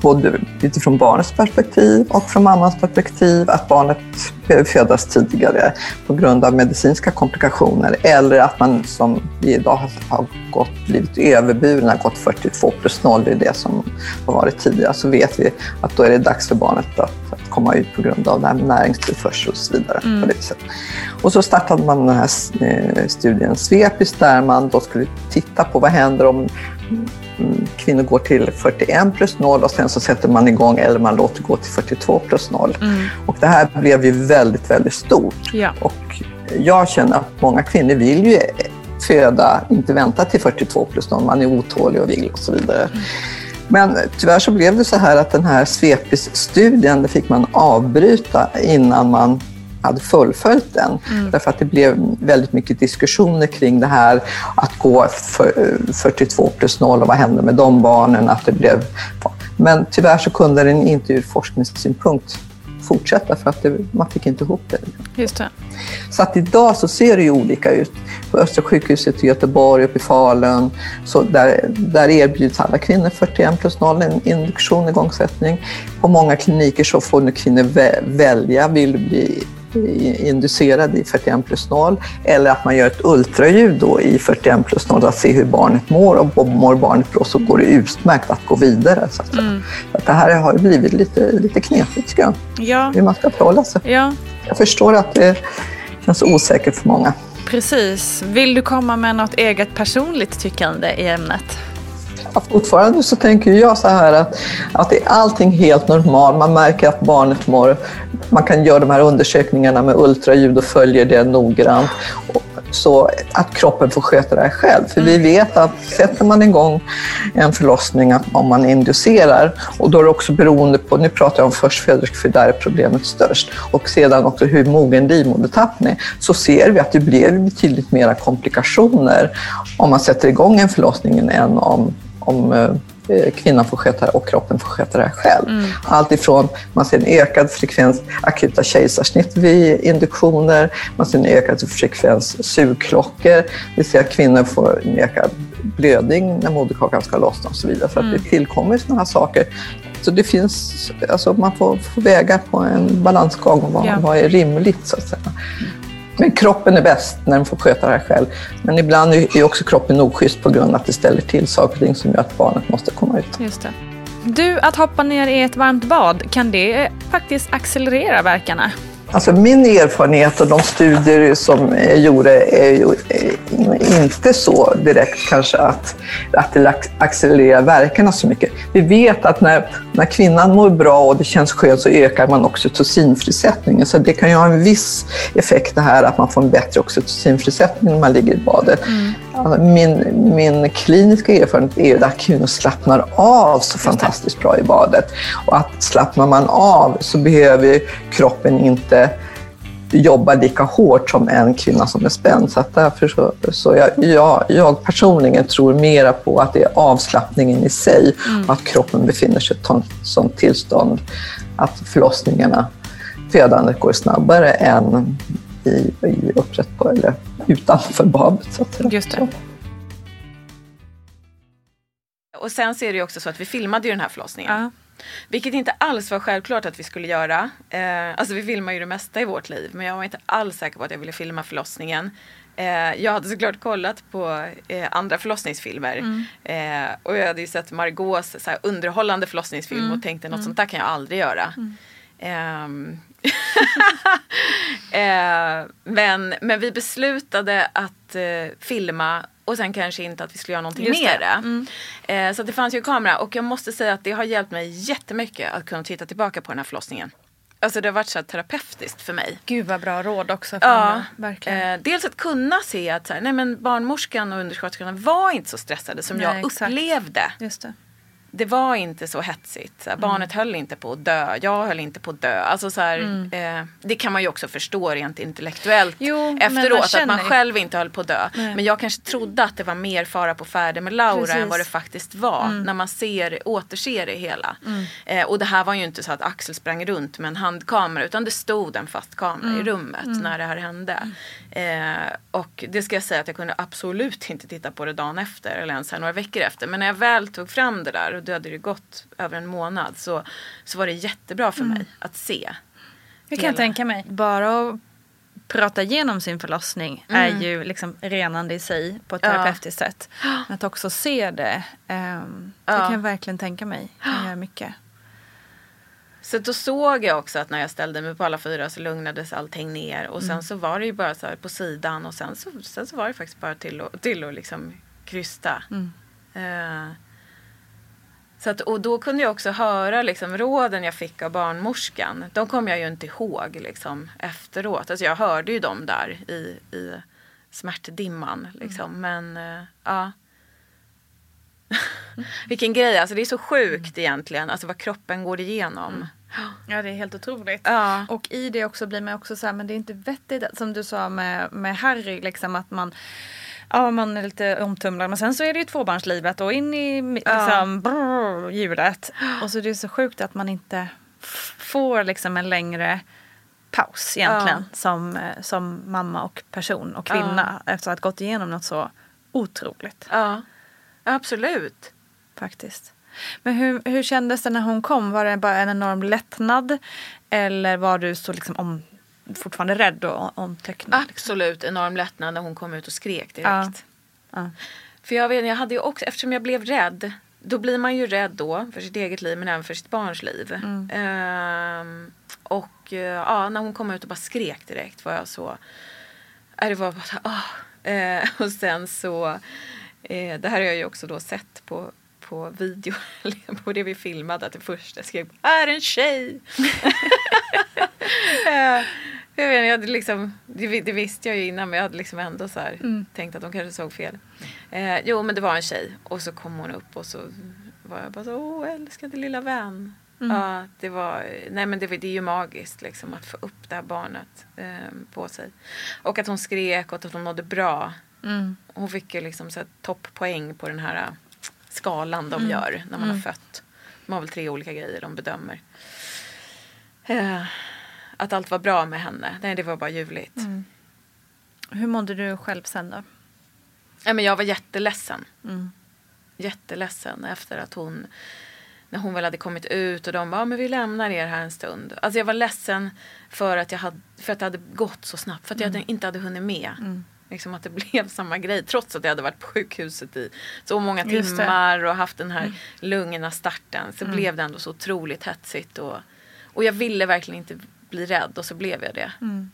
både utifrån barnets perspektiv och från mammans perspektiv, att barnet behöver födas tidigare på grund av medicinska komplikationer, eller att man som vi idag har gått, blivit överburna, gått fyrtiotvå plus noll i det som har varit tidigare, så vet vi att då är det dags för barnet att, att komma ut på grund av det här med näringstillförsel och så vidare. Mm. På det sättet. Och så startade man den här studien Svepis där man då skulle titta på vad händer om kvinnor går till fyrtioen plus noll och sen så sätter man igång eller man låter gå till fyrtiotvå plus noll. Mm. Och det här blev ju väldigt, väldigt stort. Ja. Och jag känner att många kvinnor vill ju föda, inte vänta till fyrtiotvå plus noll, man är otålig och vill och så vidare. Mm. Men tyvärr så blev det så här att den här Svepis-studien, det fick man avbryta innan man hade fullföljt den. Mm. Därför att det blev väldigt mycket diskussioner kring det här att gå för fyrtiotvå plus noll och vad hände med de barnen. Att det blev... Men tyvärr så kunde den inte ur forskningssynpunkt fortsätta för att det, man fick inte ihop det. Just det. Så att idag så ser det ju olika ut. På Östra sjukhuset i Göteborg, uppe i Falun, så där, där erbjuds alla kvinnor fyrtioen plus noll, en induktion, igångsättning. På många kliniker så får nu kvinnor vä- välja, vill du bli inducerad i fyrtioen plus noll, eller att man gör ett ultraljud då i fyrtioen plus noll att se hur barnet mår, och mår barnet bra så går det utmärkt att gå vidare. Så att, mm. att det här har blivit lite, lite knepigt, tycker jag. Ja. Hur man ska förhålla sig. Ja. Jag förstår att det känns osäkert för många. Precis. Vill du komma med något eget personligt tyckande i ämnet? Ja, fortfarande så tänker jag så här att, att det är allting helt normalt. Man märker att barnet mår. Man kan göra de här undersökningarna med ultraljud och följer det noggrant. Så att kroppen får sköta det här själv. För vi vet att sätter man igång en förlossning, att om man inducerar, och då är det också beroende på, nu pratar jag om förstföderskor för där är problemet störst, och sedan också hur mogen livmodertappen är, så ser vi att det blir betydligt mera komplikationer om man sätter igång en förlossning än om, om kvinnan får sköta det och kroppen får sköta det själv. Mm. Allt ifrån man ser en ökad frekvens akuta kejsarsnitt vid induktioner, man ser en ökad frekvens sugklockor, det vill säga att kvinnor får en ökad blödning när moderkakan ska lossna och så vidare. Så mm. att det tillkommer sådana här saker. Så det finns, alltså man får, får väga på en balansgång vad, ja. vad är rimligt så att säga. Men kroppen är bäst när den får sköta det här själv. Men ibland är också kroppen oschysst på grund av att det ställer till saker och ting som gör att barnet måste komma ut. Just det. Du, att hoppa ner i ett varmt bad, kan det faktiskt accelerera verkarna? Alltså min erfarenhet och de studier som är gjorda är ju inte så direkt kanske att, att det accelererar verkarna så mycket. Vi vet att när, när kvinnan mår bra och det känns skönt så ökar man oxytocinfrisättningen. Så det kan ju ha en viss effekt det här att man får en bättre oxytocinfrisättning när man ligger i badet. Mm. Alltså min, min kliniska erfarenhet är ju att kvinnor slappnar av så fantastiskt bra i badet. Och att slappnar man av så behöver kroppen inte jobba lika hårt som en kvinna som är spänd. Så att därför så, så jag, jag, jag personligen tror mera på att det är avslappningen i sig mm. och att kroppen befinner sig i ett sådant tillstånd att förlossningarna, födandet går snabbare än i, i upprätt på eller utanför badet. Så att Just det. Och sen ser det ju också så att vi filmade ju den här förlossningen. Uh. Vilket inte alls var självklart att vi skulle göra. Eh, alltså vi filmar ju det mesta i vårt liv. Men jag var inte alls säker på att jag ville filma förlossningen. Eh, jag hade såklart kollat på eh, andra förlossningsfilmer. Mm. Eh, och jag hade ju sett Margaux så här, underhållande förlossningsfilm. Mm. Och tänkte något mm. sånt där kan jag aldrig göra. Mm. Eh, eh, men, men vi beslutade att eh, filma. Och sen kanske inte att vi skulle göra någonting mer. Mm. Eh, så det fanns ju en kamera. Och jag måste säga att det har hjälpt mig jättemycket att kunna titta tillbaka på den här förlossningen. Alltså det har varit så här terapeutiskt för mig. Gud vad bra råd också. För ja, verkligen. Eh, dels att kunna se att så här, nej, men barnmorskan och undersköterskan var inte så stressade som nej, jag exakt. upplevde. Just det. Det var inte så hetsigt. Så här, mm. Barnet höll inte på att dö. Jag höll inte på att dö. Alltså, så här, mm. eh, det kan man ju också förstå rent intellektuellt jo, efteråt. Man att man själv inte höll på att dö. Nej. Men jag kanske trodde att det var mer fara på färde med Laura Precis. än vad det faktiskt var. Mm. När man ser, återser det hela. Mm. Eh, och det här var ju inte så att Axel sprang runt med en handkamera. Utan det stod en fast kamera mm. i rummet mm. när det här hände. Mm. Eh, och det ska jag säga att jag kunde absolut inte titta på det dagen efter. Eller ens här några veckor efter. Men när jag väl tog fram det där. då hade det gått över en månad. Så, så var det jättebra för mm. mig att se. Det kan jag tänka mig. Bara att prata igenom sin förlossning mm. är ju liksom renande i sig på ett terapeutiskt ja. sätt. Men att också se det, um, det ja. kan jag verkligen tänka mig. Kan göra mycket. Så då såg jag också att när jag ställde mig på alla fyra så lugnades allting ner. Och sen mm. så var det ju bara så här på sidan. Och sen så, sen så var det faktiskt bara till att, till att liksom krysta. Mm. Uh, så att, och då kunde jag också höra liksom, råden jag fick av barnmorskan. De kom jag ju inte ihåg liksom, efteråt. Alltså jag hörde ju dem där i, i smärtdimman. Liksom. Mm. Men uh, ja... Vilken grej, alltså det är så sjukt egentligen, alltså vad kroppen går igenom. Mm. Ja, det är helt otroligt. Ja. Och i det också blir man också så här, men det är inte vettigt som du sa med, med Harry, liksom att man ja, man är lite omtumlad, men sen så är det ju tvåbarnslivet och in i liksom, ja. brrr, hjulet. Och så är det så sjukt att man inte f- får liksom en längre paus egentligen ja. som, som mamma och person och kvinna ja. efter att ha gått igenom något så otroligt. Ja. Absolut. Faktiskt. Men hur, hur kändes det när hon kom? Var det bara en enorm lättnad? Eller var du så liksom om, fortfarande rädd och omtöcknad? Absolut, enorm lättnad när hon kom ut och skrek direkt. Ja. Ja. För jag vet, jag hade ju också, eftersom jag blev rädd, då blir man ju rädd då för sitt eget liv men även för sitt barns liv. Mm. Ehm, och ja, när hon kom ut och bara skrek direkt var jag så, det var bara åh. Ehm, och sen så Eh, det här har jag ju också då sett på, på video, på det vi filmade, att det första skrev, är en tjej! eh, jag vet, jag hade liksom, det, det visste jag ju innan, men jag hade liksom ändå så här mm. tänkt att de kanske såg fel. Eh, jo, men det var en tjej, och så kom hon upp och så var jag bara så, åh, älskade lilla vän. Mm. Ja, det var, nej men det, det är ju magiskt liksom att få upp det här barnet eh, på sig. Och att hon skrek och att hon mådde bra. Mm. Hon fick ju liksom så här topppoäng på den här skalan de mm. gör när man mm. har fött. De har väl tre olika grejer de bedömer. Eh, att allt var bra med henne. Nej, det var bara ljuvligt. Mm. Hur mådde du själv sen då? Ja, men jag var jätteledsen. Mm. Jätteledsen efter att hon... När hon väl hade kommit ut och de bara, ja, men vi lämnar er här en stund. Alltså jag var ledsen för att, jag hade, för att det hade gått så snabbt. För att jag mm. inte hade hunnit med. Mm. Liksom att det blev samma grej. Trots att jag hade varit på sjukhuset i så många timmar och haft den här mm. lugna starten. Så mm. blev det ändå så otroligt hetsigt. Och, och jag ville verkligen inte bli rädd. Och så blev jag det. Mm.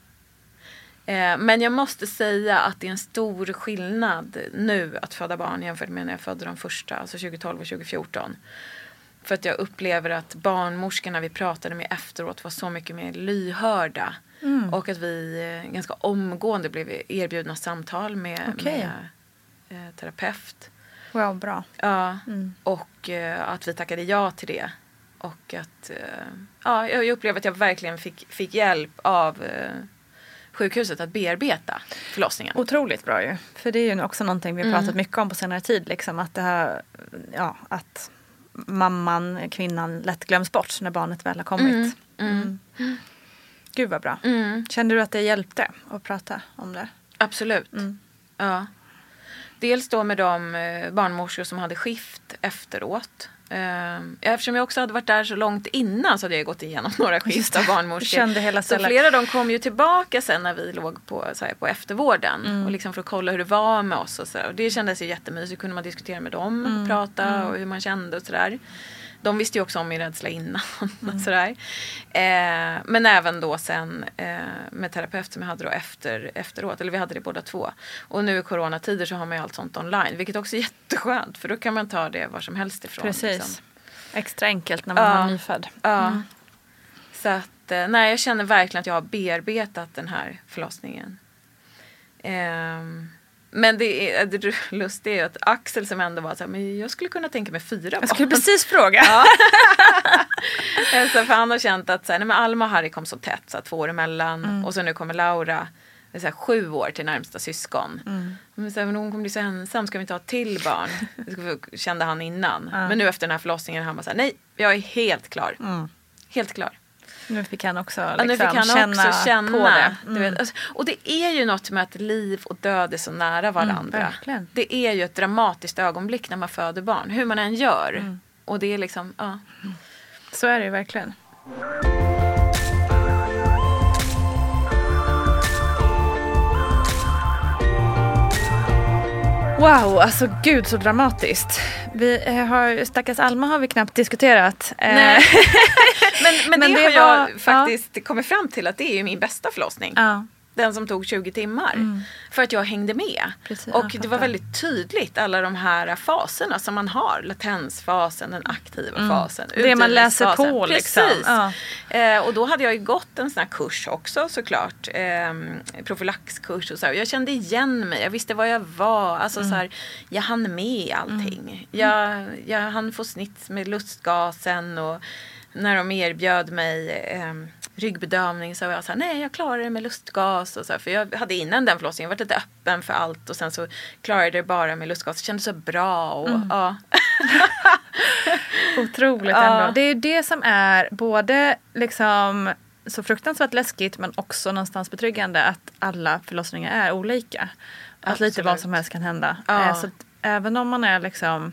Eh, men jag måste säga att det är en stor skillnad nu att föda barn jämfört med när jag födde de första. Alltså tjugo tolv och tjugo fjorton. För att jag upplever att barnmorskorna vi pratade med efteråt var så mycket mer lyhörda. Mm. Och att vi ganska omgående blev erbjudna samtal med, okay. med eh, terapeut. Wow, bra. Ja, mm. och eh, att vi tackade ja till det. Och att eh, ja, jag upplever att jag verkligen fick, fick hjälp av eh, sjukhuset att bearbeta förlossningen. Otroligt bra ju. För det är ju också någonting vi har pratat mm. mycket om på senare tid. Liksom, att det här, ja, att mamman, kvinnan lätt glöms bort när barnet väl har kommit. Mm. Mm. Mm. Gud vad bra. Mm. Kände du att det hjälpte att prata om det? Absolut. Mm. Ja. Dels då med de barnmorskor som hade skift efteråt. Eftersom jag också hade varit där så långt innan så hade jag gått igenom några skift av barnmorskor. Kände hela så flera av dem kom ju tillbaka sen när vi låg på, så här, på eftervården. Mm. Och liksom för att kolla hur det var med oss. Och, så. Och det kändes ju jättemysigt. Kunde man diskutera med dem mm. och prata mm. och hur man kände och sådär. De visste ju också om min rädsla innan. Mm. och sådär. Eh, men även då sen eh, med terapeut som jag hade då efter, efteråt. Eller vi hade det båda två. Och nu i coronatider så har man ju allt sånt online. Vilket också är jätteskönt. För då kan man ta det var som helst ifrån. Precis. Liksom. Extra enkelt när man ja. har nyfödd. Ja. Mm. Så att, eh, nej, jag känner verkligen att jag har bearbetat den här förlossningen. Eh, Men det, är, det lustiga är ju att Axel som ändå var så här, men jag skulle kunna tänka mig fyra barn. Jag skulle precis fråga. Ja. Så för han har känt att så här, nej, men Alma och Harry kom så tätt, så här, två år emellan. Mm. Och så nu kommer Laura, det är så här, sju år till närmsta syskon. Mm. Men så här, men hon kommer bli så ensam, ska vi inte ha till barn? Det kände han innan. Mm. Men nu efter den här förlossningen han bara så här, nej, jag är helt klar. Mm. Helt klar. Nu fick han också, liksom, ja, nu fick han känna, också känna på det. Mm. Du vet. Alltså, och det är ju något med att liv och död är så nära varandra. Mm, det är ju ett dramatiskt ögonblick när man föder barn. Hur man än gör. Mm. Och det är liksom, ja. Så är det ju verkligen. Wow, alltså gud så dramatiskt. Vi har, stackars Alma har vi knappt diskuterat. Nej. men, men, men det, det har var, jag faktiskt ja. kommit fram till att det är ju min bästa förlossning. Ja. Den som tog tjugo timmar. Mm. För att jag hängde med. Precis, och det var väldigt tydligt alla de här faserna som man har. Latensfasen, den aktiva mm. fasen. Det man läser på liksom. Precis. Ja. Eh, och då hade jag ju gått en sån här kurs också såklart. Eh, profylaxkurs och så. Jag kände igen mig. Jag visste vad jag var. Alltså mm. så här, jag hann med allting. Mm. Jag, jag hann få snitt med lustgasen och när de erbjöd mig eh, ryggbedövning så var jag så här, nej jag klarar det med lustgas och så här, för jag hade innan den förlossningen varit lite öppen för allt och sen så klarade jag det bara med lustgas. Det kändes så bra och mm. ja. Otroligt ändå. Ja. Det är ju det som är både liksom så fruktansvärt läskigt men också någonstans betryggande att alla förlossningar är olika. Att Absolut. Lite vad som helst kan hända. Ja. Så att även om man är liksom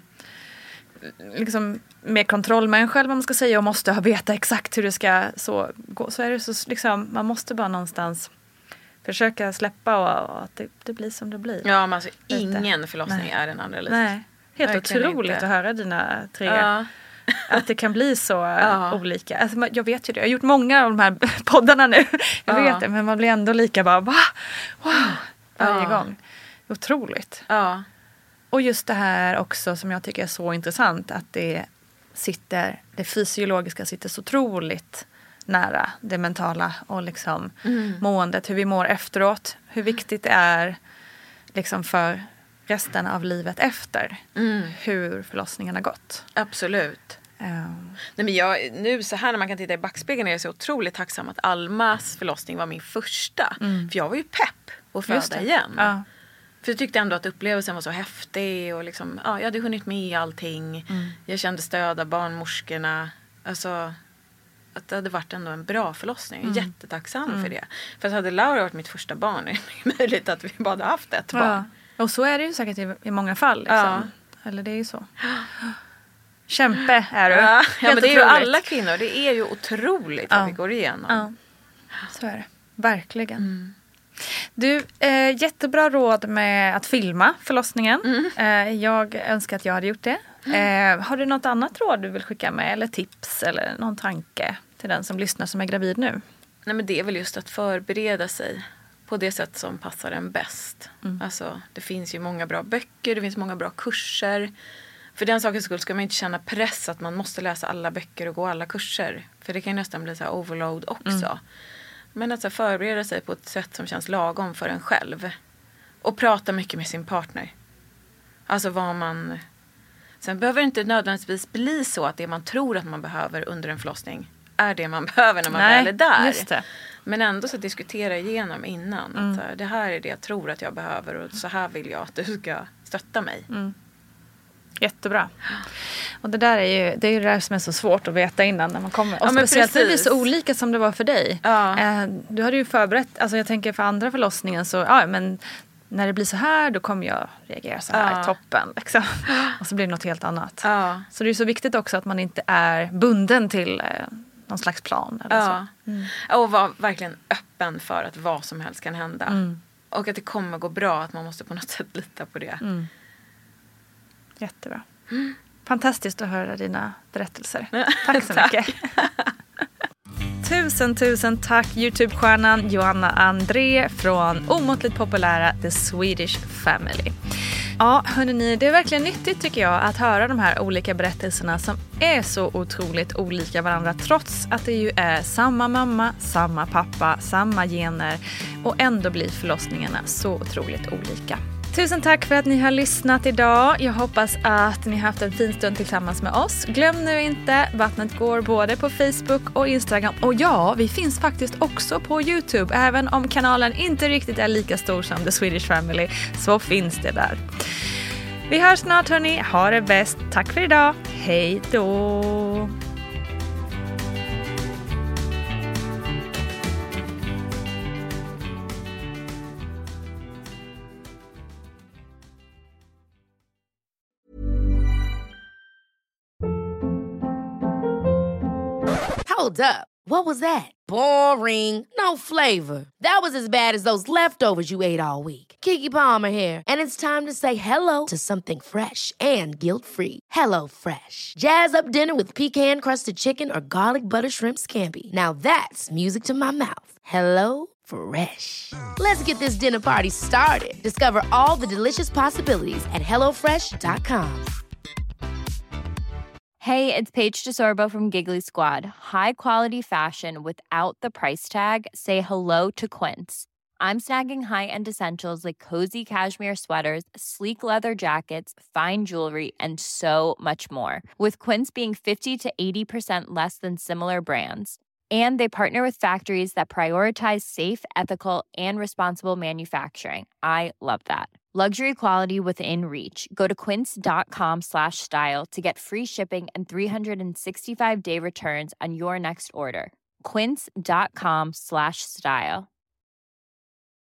liksom med kontrollmänniska eller vad man ska säga och måste ha veta exakt hur det ska så gå, så är det så liksom, man måste bara någonstans försöka släppa och, och att det, det blir som det blir. Ja, men alltså ingen förlossning Nej. Är den andra lik. Nej, helt Verkligen otroligt inte. Att höra dina tre. Ja. Att det kan bli så ja. Olika. Alltså, jag vet ju det, jag har gjort många av de här poddarna nu. Jag ja. Vet det, men man blir ändå lika bara, va? Wow, varje ja. Gång. Otroligt. Ja. Och just det här också som jag tycker är så intressant att det sitter, det fysiologiska sitter så otroligt nära det mentala och liksom mm. måendet, hur vi mår efteråt, hur viktigt det är liksom för resten av livet efter mm. hur förlossningen har gått. Absolut. Um. Nej, men jag, nu så här när man kan titta i backspegeln är jag så otroligt tacksam att Almas förlossning var min första. Mm. För jag var ju pepp att föda igen. Ja. För jag tyckte ändå att upplevelsen var så häftig och liksom, ja, jag hade hunnit med allting. Mm. Jag kände stöd av barnmorskorna. Alltså, att det hade varit ändå en bra förlossning. Jag är mm. jättetacksam mm. för det. För att hade Laura varit mitt första barn är det möjligt att vi bara hade haft ett ja. Barn. Och så är det ju säkert i, i många fall. Liksom. Ja. Eller det är ju så. Kämpe är du. Ja, ja men det är ju otroligt. Alla kvinnor. Det är ju otroligt ja. Vad vi går igenom. Ja. Så är det. Verkligen. Mm. Du, eh, jättebra råd med att filma förlossningen. Mm. Eh, jag önskar att jag hade gjort det. Eh, har du något annat råd du vill skicka med? Eller tips eller någon tanke till den som lyssnar som är gravid nu? Nej, men det är väl just att förbereda sig på det sätt som passar en bäst. Mm. Alltså, det finns ju många bra böcker, det finns många bra kurser. För den sakens skull ska man inte känna press att man måste läsa alla böcker och gå alla kurser. För det kan ju nästan bli så här overload också. Mm. Men att så förbereda sig på ett sätt som känns lagom för en själv. Och prata mycket med sin partner. Alltså vad man... Sen behöver det inte nödvändigtvis bli så att det man tror att man behöver under en förlossning är det man behöver när man Nej, väl är där. Just det. Men ändå så diskutera igenom innan. Mm. Att så här, det här är det jag tror att jag behöver och så här vill jag att du ska stötta mig. Mm. Jättebra. Och det där är ju det, är ju det där som är så svårt att veta innan när man kommer. Och ja, speciellt när det blir så olika som det var för dig. Ja. Eh, du hade ju förberett, alltså jag tänker för andra förlossningen så, ja men när det blir så här då kommer jag reagera så här, ja. toppen liksom. Och så blir det något helt annat. Ja. Så det är så viktigt också att man inte är bunden till eh, någon slags plan. Eller ja. så. Mm. Och vara verkligen öppen för att vad som helst kan hända. Mm. Och att det kommer gå bra, att man måste på något sätt lita på det. Mm. Jättebra. Mm. Fantastiskt att höra dina berättelser. Tack så Tack. mycket. Tusen, tusen tack YouTube-stjärnan Johanna André från omåttligt populära The Swedish Family. Ja, hörni, det är verkligen nyttigt tycker jag att höra de här olika berättelserna som är så otroligt olika varandra trots att det ju är samma mamma, samma pappa, samma gener och ändå blir förlossningarna så otroligt olika. Tusen tack för att ni har lyssnat idag. Jag hoppas att ni har haft en fin stund tillsammans med oss. Glöm nu inte, Vattnet går både på Facebook och Instagram. Och ja, vi finns faktiskt också på YouTube. Även om kanalen inte riktigt är lika stor som The Swedish Family så finns det där. Vi hörs snart hörni. Ha det bäst. Tack för idag. Hej då! Hold up. What was that? Boring. No flavor. That was as bad as those leftovers you ate all week. Keke Palmer here, and it's time to say hello to something fresh and guilt-free. Hello Fresh. Jazz up dinner with pecan-crusted chicken or garlic butter shrimp scampi. Now that's music to my mouth. Hello Fresh. Let's get this dinner party started. Discover all the delicious possibilities at hello fresh dot com. Hey, it's Paige DeSorbo from Giggly Squad. High quality fashion without the price tag. Say hello to Quince. I'm snagging high-end essentials like cozy cashmere sweaters, sleek leather jackets, fine jewelry, and so much more. With Quince being fifty to eighty percent less than similar brands. And they partner with factories that prioritize safe, ethical, and responsible manufacturing. I love that. Luxury quality within reach. Go to quince.com slash style to get free shipping and three sixty-five day returns on your next order. Quince.com slash style.